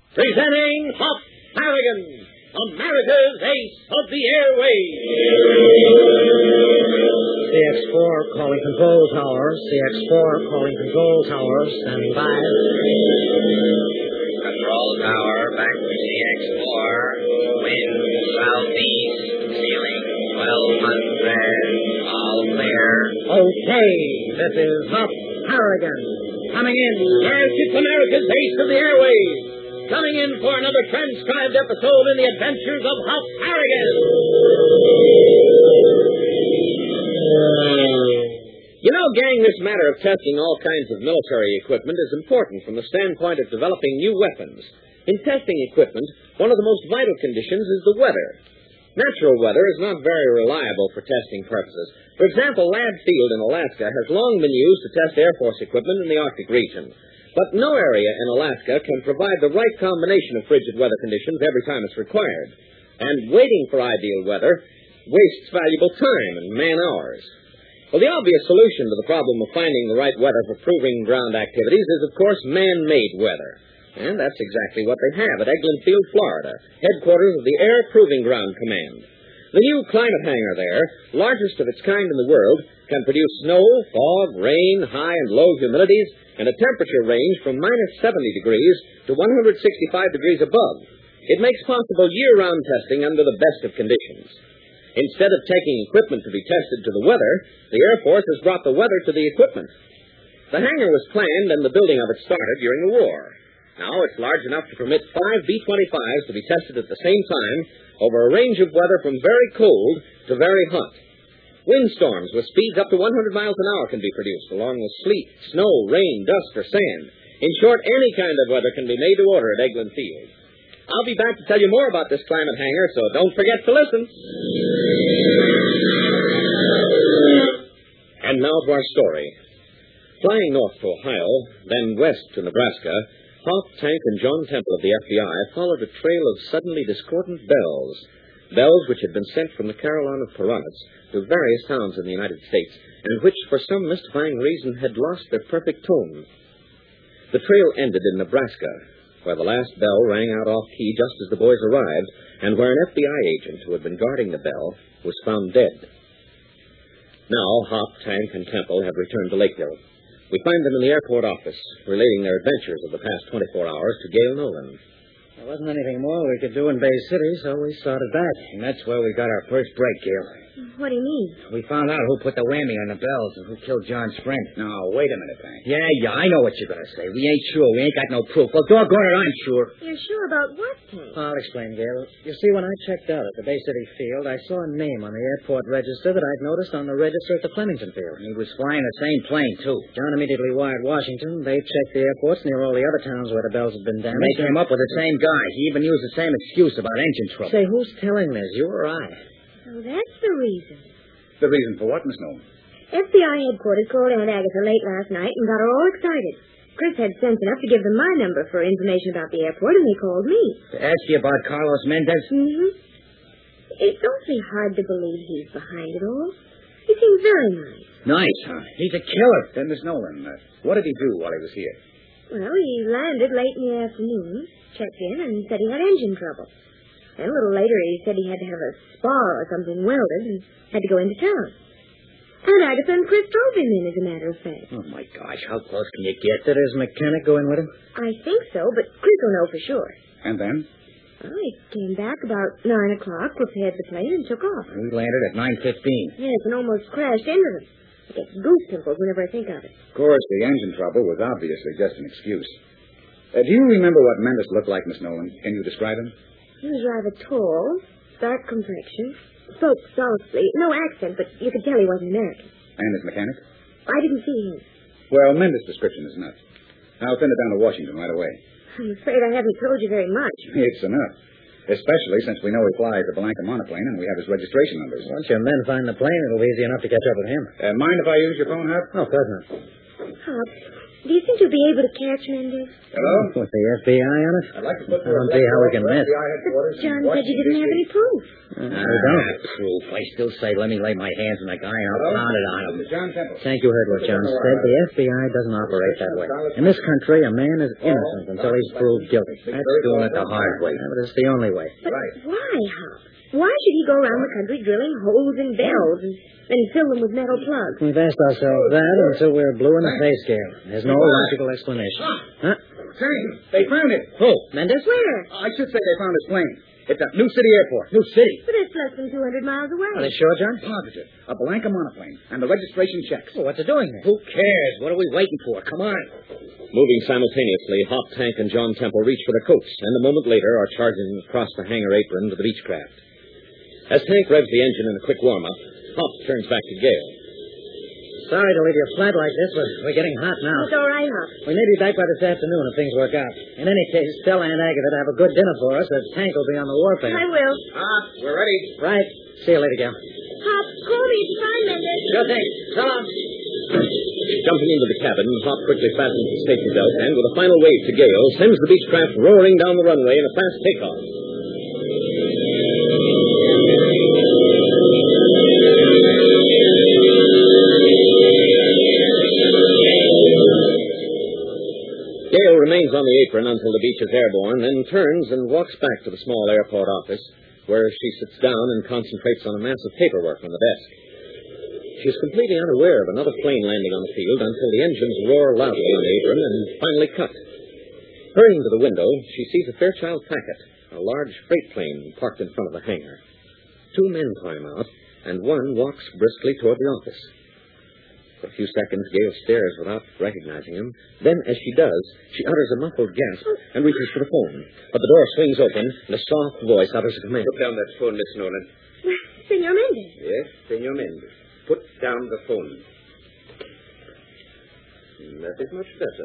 Presenting Hop Harrigan, America's Ace of the Airways. CX-4 calling control tower. CX-4 calling control tower. Standing by. Control tower, back to CX-4. Wind southeast, ceiling 1200. All clear. Okay, this is Hop Harrigan. Coming in. Yes, it's America's Ace of the Airways. Coming in for another transcribed episode in the adventures of Hop Harrigan. You know, gang, this matter of testing all kinds of military equipment is important from the standpoint of developing new weapons. In testing equipment, one of the most vital conditions is the weather. Natural weather is not very reliable for testing purposes. For example, Ladd Field in Alaska has long been used to test Air Force equipment in the Arctic region. But no area in Alaska can provide the right combination of frigid weather conditions every time it's required. And waiting for ideal weather wastes valuable time and man-hours. Well, the obvious solution to the problem of finding the right weather for proving ground activities is, of course, man-made weather. And that's exactly what they have at Eglin Field, Florida, headquarters of the Air Proving Ground Command. The new climate hangar there, largest of its kind in the world, can produce snow, fog, rain, high and low humidities, and a temperature range from minus 70 degrees to 165 degrees above. It makes possible year-round testing under the best of conditions. Instead of taking equipment to be tested to the weather, the Air Force has brought the weather to the equipment. The hangar was planned and the building of it started during the war. Now it's large enough to permit 5 B-25s to be tested at the same time over a range of weather from very cold to very hot. Windstorms with speeds up to 100 miles an hour can be produced, along with sleet, snow, rain, dust, or sand. In short, any kind of weather can be made to order at Eglin Field. I'll be back to tell you more about this climate hangar, so don't forget to listen. And now to our story. Flying north to Ohio, then west to Nebraska, Hop, Tank, and John Temple of the FBI followed a trail of suddenly discordant bells. Bells which had been sent from the Carolina Pirates to various towns in the United States, and which, for some mystifying reason, had lost their perfect tone. The trail ended in Nebraska, where the last bell rang out off-key just as the boys arrived, and where an FBI agent who had been guarding the bell was found dead. Now, Hop, Tank, and Temple have returned to Lakeville. We find them in the airport office, relating their adventures of the past 24 hours to Gail Nolan. There wasn't anything more we could do in Bay City, so we started back. And that's where we got our first break, Gail. What do you mean? We found out who put the whammy on the bells and who killed John's friend. No, wait a minute, Hank. Yeah, I know what you're going to say. We ain't sure. We ain't got no proof. Well, doggone it, I'm sure. You're sure about what, Tank? I'll explain, Gail. You see, when I checked out at the Bay City field, I saw a name on the airport register that I'd noticed on the register at the Flemington field. He was flying the same plane, too. John immediately wired Washington. They checked the airports near all the other towns where the bells had been damaged. They came up with the same guy. He even used the same excuse about engine trouble. Say, who's telling this, you or I? So that's the reason. The reason for what, Miss Nolan? FBI headquarters called Aunt Agatha late last night and got her all excited. Chris had sense enough to give them my number for information about the airport, and they called me. To ask you about Carlos Mendez? Mm-hmm. It's awfully hard to believe he's behind it all. He seems very nice. Nice, huh? He's a killer. Then, Miss Nolan, what did he do while he was here? Well, he landed late in the afternoon, checked in, and said he had engine trouble. Then a little later he said he had to have a spar or something welded and had to go into town. Aunt Agatha and Chris drove him in, as a matter of fact. Oh, my gosh, how close can you get? Did his mechanic go in with him? I think so, but Chris will know for sure. And then? Well, he came back about 9 o'clock, repaired the plane, and took off. We landed at 9:15. Yes, and almost crashed into them. I get goose pimples whenever I think of it. Of course, the engine trouble was obviously just an excuse. Do you remember what Mendes looked like, Miss Nolan? Can you describe him? He was rather tall, dark complexion, spoke softly, no accent, but you could tell he wasn't American. And his mechanic? I didn't see him. Well, Mendes' description is enough. I'll send it down to Washington right away. I'm afraid I haven't told you very much. It's enough. Especially since we know he flies the Belanca monoplane and we have his registration numbers. Once your men find the plane, it'll be easy enough to catch up with him. Mind if I use your phone, Hop? Oh, of course not. Hop, Do you think you'll be able to catch Mendez? Hello? With the FBI on it? I'd like to put I don't see how we can miss. But John said you didn't have any proof. We don't. Proof. I still say let me lay my hands on the guy and I'll pound it on him. John Temple. Thank you heard what John said. The FBI doesn't operate that way. In this country, a man is innocent until he's proved guilty. That's doing it the hard way. Yeah, but it's the only way. But why, Hop? Why should he go around the country drilling holes in barrels and then fill them with metal plugs? We've asked ourselves that until we're blue in the face, Gail. There's no logical explanation. Huh? Say, they found it. Who? Mendez? Where? I should say they found his plane. It's at New City Airport. New City. But it's less than 200 miles away. Are they sure, John? Positive. A Blanca monoplane. And the registration checks. Well, what's it doing there? Who cares? What are we waiting for? Come on. Moving simultaneously, Hop, Tank, and John Temple reach for the coats, and a moment later are charging across the hangar apron to the Beechcraft. As Tank revs the engine in a quick warm-up, Hop turns back to Gale. Sorry to leave you flat like this, but we're getting hot now. It's all right, Hop. We may be back by this afternoon if things work out. In any case, tell Aunt Agatha to have a good dinner for us, as Tank will be on the warpath. I will. We're ready. Right. See you later, Gail. Hop, call me if you find Mendez. Sure thing. So long. Jumping into the cabin, Hop quickly fastens the safety belt and, with a final wave to Gale, sends the Beechcraft roaring down the runway in a fast takeoff. Gale remains on the apron until the Beech is airborne, then turns and walks back to the small airport office, where she sits down and concentrates on a mass of paperwork on the desk. She is completely unaware of another plane landing on the field until the engines roar loudly on the apron and finally cut. Hurrying to the window, she sees a Fairchild Packet, a large freight plane parked in front of the hangar. 2 men climb out, and one walks briskly toward the office. For a few seconds, Gale stares without recognizing him. Then, as she does, she utters a muffled gasp and reaches for the phone. But the door swings open, and a soft voice utters a command. Put down that phone, Miss Nolan. Senor Mendez. Yes, Senor Mendez. Put down the phone. That is much better.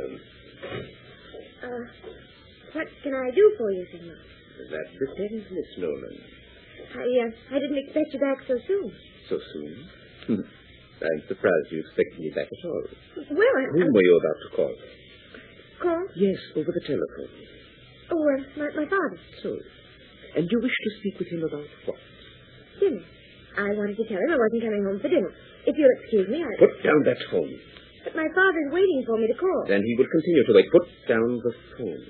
What can I do for you, Senor? That depends, Miss Nolan. I didn't expect you back so soon. So soon? I'm surprised you expected me back at all. Well, Whom were you about to call? Call? Yes, over the telephone. Oh, my father. So, and you wish to speak with him about what? Dinner. I wanted to tell him I wasn't coming home for dinner. If you'll excuse me, Put down that phone. But my father's waiting for me to call. Then he will continue to wait. Put down the phone.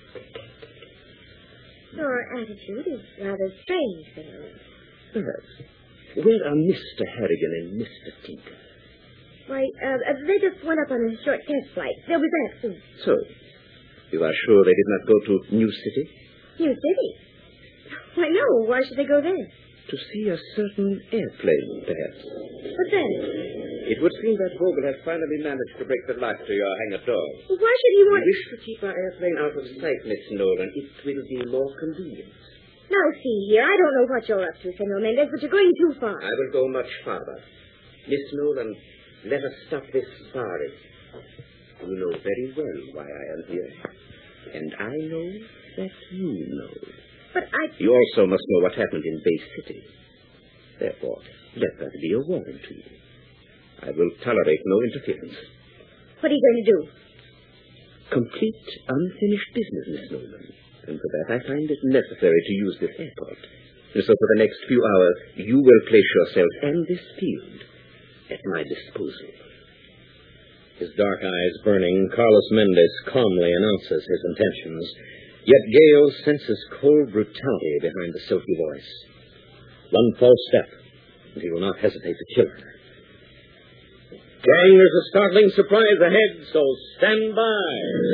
Your attitude is rather strange, Senor. Perhaps. Where are Mr. Harrigan and Mr. Tinker? Why, they just went up on a short test flight. They'll be back soon. So, you are sure they did not go to New City? New City? Why, no. Why should they go there? To see a certain airplane, perhaps. What's that? It would seem that Vogel has finally managed to break the lock to your hangar door. Well, why should he We want... wish to keep our airplane out of sight, Miss Nolan. It will be more convenient. Now, see here, I don't know what you're up to, Senor Mendez, but you're going too far. I will go much farther. Miss Nolan, let us stop this sparring. You know very well why I am here. And I know that you know. But You also must know what happened in Bay City. Therefore, let that be a warning to you. I will tolerate no interference. what are you going to do? Complete unfinished business, Miss Nolan. And for that, I find it necessary to use this airport. And so for the next few hours, you will place yourself and this field at my disposal. His dark eyes burning, Carlos Mendez calmly announces his intentions. Yet Gale senses cold brutality behind the silky voice. One false step, and he will not hesitate to kill her. Gang, there's a startling surprise ahead, so stand by.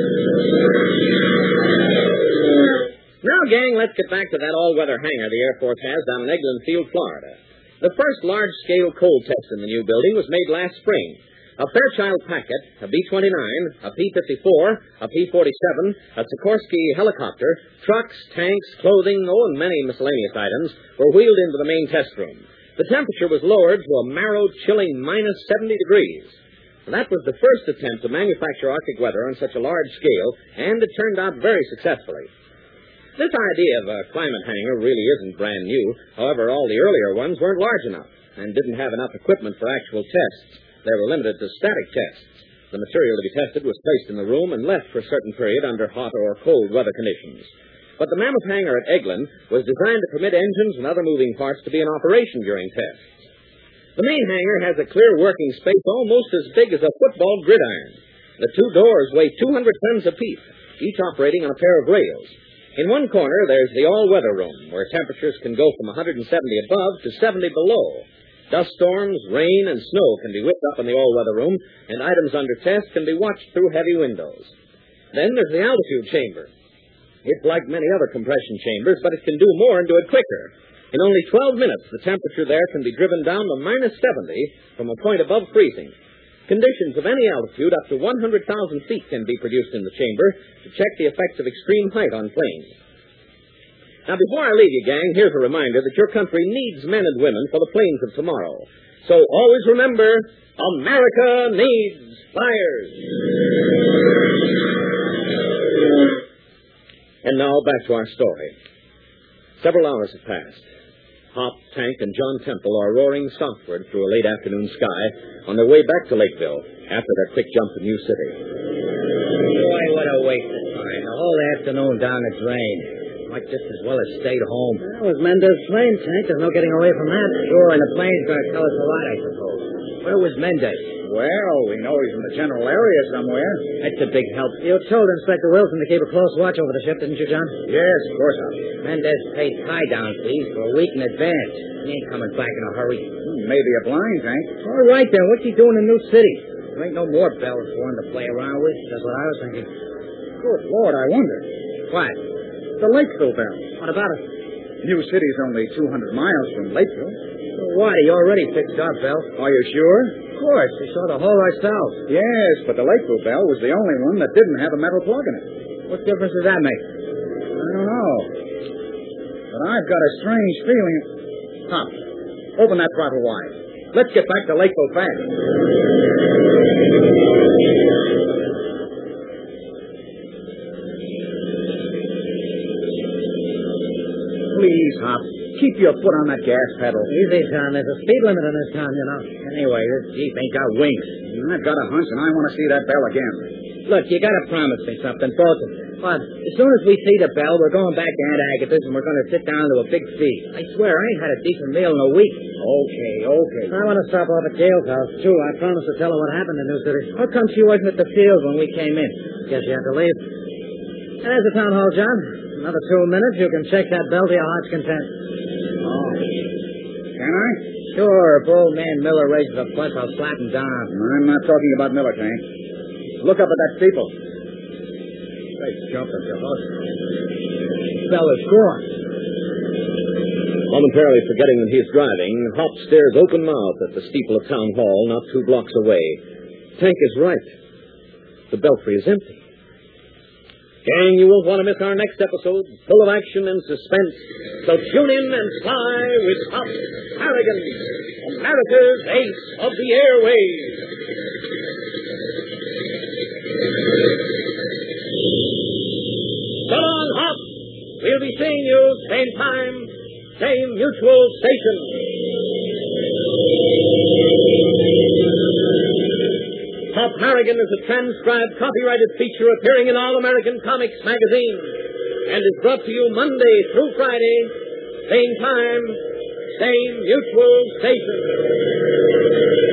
Now, gang, let's get back to that all-weather hangar the Air Force has down in Eglin Field, Florida. The first large-scale cold test in the new building was made last spring. A Fairchild Packet, a B-29, a P-54, a P-47, a Sikorsky helicopter, trucks, tanks, clothing, and many miscellaneous items were wheeled into the main test room. The temperature was lowered to a marrow-chilling minus 70 degrees. That was the first attempt to manufacture Arctic weather on such a large scale, and it turned out very successfully. This idea of a climate hangar really isn't brand new. However, all the earlier ones weren't large enough and didn't have enough equipment for actual tests. They were limited to static tests. The material to be tested was placed in the room and left for a certain period under hot or cold weather conditions. But the mammoth hangar at Eglin was designed to permit engines and other moving parts to be in operation during tests. The main hangar has a clear working space almost as big as a football gridiron. The two doors weigh 200 tons apiece, each operating on a pair of rails. In one corner, there's the all-weather room, where temperatures can go from 170 above to 70 below. Dust storms, rain, and snow can be whipped up in the all-weather room, and items under test can be watched through heavy windows. Then there's the altitude chamber. It's like many other compression chambers, but it can do more and do it quicker. In only 12 minutes, the temperature there can be driven down to minus 70 from a point above freezing. Conditions of any altitude up to 100,000 feet can be produced in the chamber to check the effects of extreme height on planes. Now, before I leave you, gang, here's a reminder that your country needs men and women for the planes of tomorrow. So always remember, America needs flyers. And now back to our story. Several hours have passed. Hop, Tank, and John Temple are roaring southward through a late afternoon sky on their way back to Lakeville after their quick jump to New City. Boy, what a waste of time. The whole afternoon down the drain. Might just as well have stayed home. That was Mendez's plane, Tank. There's no getting away from that. Sure, and the plane's going to tell us a lot, I suppose. Where was Mendez? Well, we know he's in the general area somewhere. That's a big help. You told Inspector Wilson to keep a close watch over the ship, didn't you, John? Yes, of course, Hop. Mendez paid tie-down fees for a week in advance. He ain't coming back in a hurry. Maybe a blind, Tank. All right, then. What's he doing in New City? There ain't no more bells for him to play around with. That's what I was thinking. Good Lord, I wonder. What? The Lakeville bell. What about it? New City's only 200 miles from Lakeville. Why? You already fixed our bell. Are you sure? Of course. We saw the hole ourselves. Yes, but the Lakeville bell was the only one that didn't have a metal plug in it. What difference does that make? I don't know. But I've got a strange feeling. Hop, open that throttle wide. Let's get back to Lakeville fast. Please, Hop, keep your foot on that gas pedal. Easy, John. There's a speed limit in this town, you know. Anyway, this Jeep ain't got wings. I've got a hunch, and I want to see that bell again. Look, you gotta promise me something, both of you. What? As soon as we see the bell, we're going back to Aunt Agatha's and we're going to sit down to a big feast. I swear, I ain't had a decent meal in a week. Okay. I want to stop off at Gail's house, too. I promised to tell her what happened in New City. How come she wasn't at the field when we came in? Guess you had to leave. And there's the town hall, John. Another 2 minutes, you can check that bell to your heart's content. Oh. Can I? Sure, if old man Miller raises a fuss, I'll slap him down. I'm not talking about Miller, Tank. Look up at that steeple. Great jump at your house. Bell is gone. Momentarily forgetting that he's driving, Hop stares open-mouthed at the steeple of Town Hall not 2 blocks away. Tank is right. The belfry is empty. Gang, you won't want to miss our next episode, full of action and suspense. So tune in and fly with Hop Harrigan, America's ace of the airwaves. So long, Hop. We'll be seeing you same time, same mutual station. Hop Harrigan is a transcribed, copyrighted feature appearing in All American Comics magazine and is brought to you Monday through Friday, same time, same mutual station.